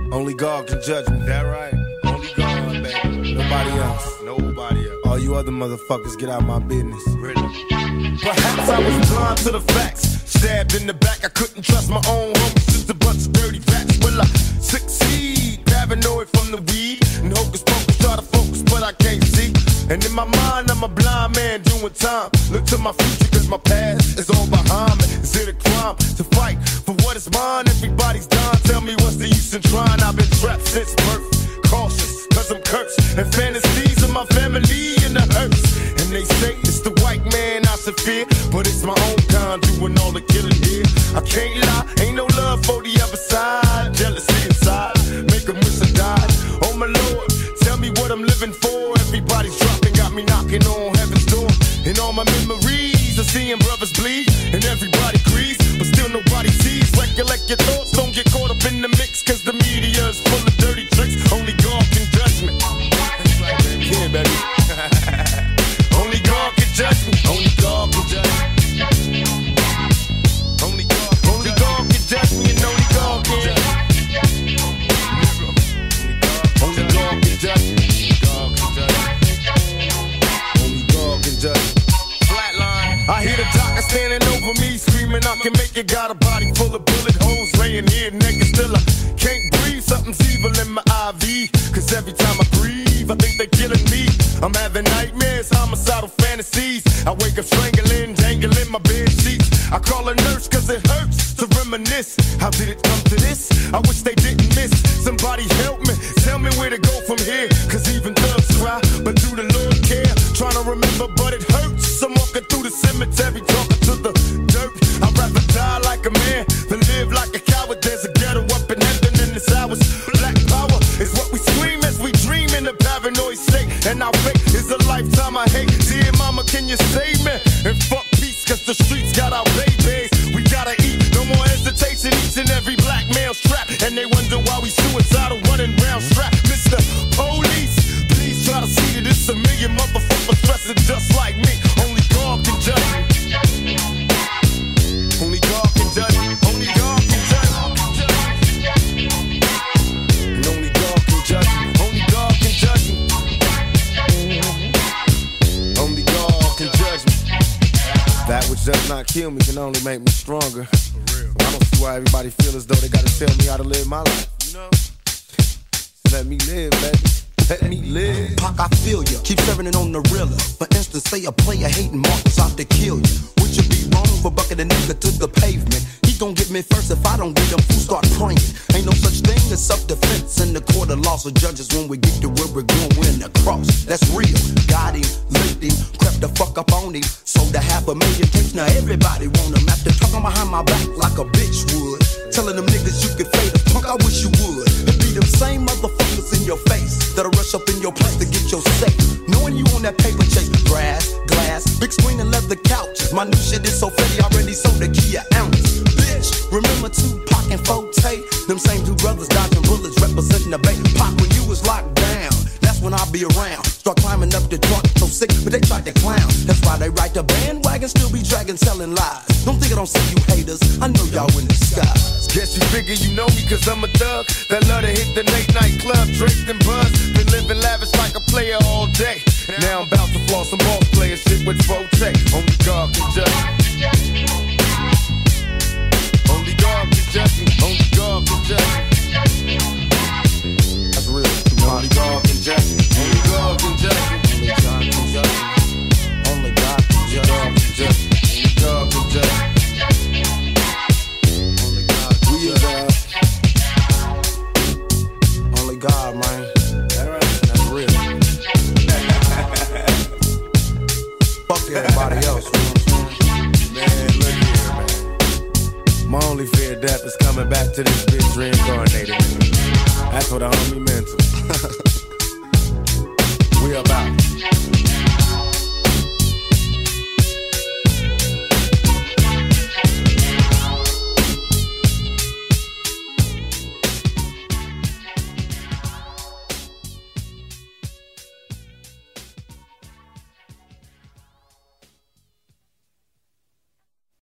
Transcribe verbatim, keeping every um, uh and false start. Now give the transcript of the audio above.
Only God can judge me. That right? Only God, baby. Nobody else. Nobody else. All you other motherfuckers get out of my business. Really? Perhaps I was blind to the facts. Stabbed in the back, I couldn't trust my own homies. Just a bunch of dirty rats. Will I succeed? Paranoid from the weed. And hocus pocus, try to focus, but I can't see. And in my mind, I'm a blind man doing time. Look to my future, cause my past is all behind me. Is it a crime to fight for what is mine? Everybody's dying, tell me what's the use in trying? I've been trapped since birth, cautious, cause I'm cursed. And fantasies of my family in the hearse. And they say it's the white man I should fear, but it's my own kind doing all the killing here. I can't lie, ain't no love for the other side. Jealousy inside, make them wish I died. Oh my Lord, tell me what I'm living for. Everybody's dropping, got me knocking on heaven's door. And all my memories of seeing brothers bleed. And everybody agrees, but still nobody sees. Recollect your thoughts, don't get caught up in the mix. Cause the media is full of dirty tricks. Only God can judge me. Yeah, baby. Only God can judge me. Only God can judge me. Only God, only God can judge me. And only God can judge me. Only God can judge me. Flatline. I hear the doctor standing over me, screaming I can make it. Got a body full of bullet holes, laying here naked. Still I can't breathe, something's evil in my I V. Cause every time I breathe, I think they're killing me. I'm having nightmares, homicidal fantasies. I wake up strangling, dangling my bed sheets. I call a nurse cause it hurts to reminisce. How did it come to this? I wish they didn't miss. Somebody help me, tell me where to go from here. Cause even thugs cry, but do the Lord care? Trying to remember, but it hurts. I'm walking through the cemetery, talking to the dirt. I'd rather die like a man than live like a coward. There's a ghetto up in heaven in this hours. Black power is what we scream as we dream in a paranoid state. And our fate is a lifetime I hate. Dear mama, can you save me? And fuck peace, cause the streets got our babies. We gotta eat, no more hesitation. Each and every black male strapped. And they wonder why we suicidal running round strapped. Mister Police, please try to see that it's a million motherfuckers dressing just like me. Only God can judge me. Only God can judge me. Only God can judge me. And only God can judge me. Only God can judge me. Only God can judge me. That which does not kill me can only make me stronger. I don't see why everybody feel as though they gotta tell me how to live my life. You know? Let me live, baby. Let me live. Pac, I feel ya. Keep serving it on the realer. For instance, say a player hating Marcus out to kill you. Would you be wrong for bucking a nigga to the pavement? He gon' get me first if I don't get him. Fool start praying. Ain't no such thing as self-defense in the court of law. So judges, when we get to where we're going, we're in the cross. That's real. Got him, licked him, crept the fuck up on him. Sold a half a million tapes. Now everybody want him. After talking behind my back like a bitch would. Telling them niggas you could fade us. Punk, I wish you would. It be them same motherfuckers in your face that'll rush up in your place to get your safe. Knowing you on that paper chase. Grass, glass, big screen and leather couches. My new shit is so fatty, already sold a key an ounce. Bitch, remember Tupac and Forte? Them same two brothers dodging bullets representing the bay. Pac, when you was locked down, that's when I'll be around. Start climbing up the truck, so sick, but they tried to clown. That's why they ride the bandwagon, still be dragging, selling lies. Don't think I don't see you haters, I know y'all in disguise. Guess you figure you know me cause I'm a thug that love to hit the late night club, draped and buzz. Been living lavish like a player all day. Now I'm about to floss some ball player shit with Forte. Only God can judge me. Only God can judge me. Only God can judge me. That's real. Only God can judge me. Only God can judge me. Only God can judge me. Only God can judge me. Only God can judge me. Only God can judge me. Only God, man. That's real. Fuck everybody else. Man, look here, man. My only fear of death is coming back to this bitch reincarnated. That's what a homie mental. We about.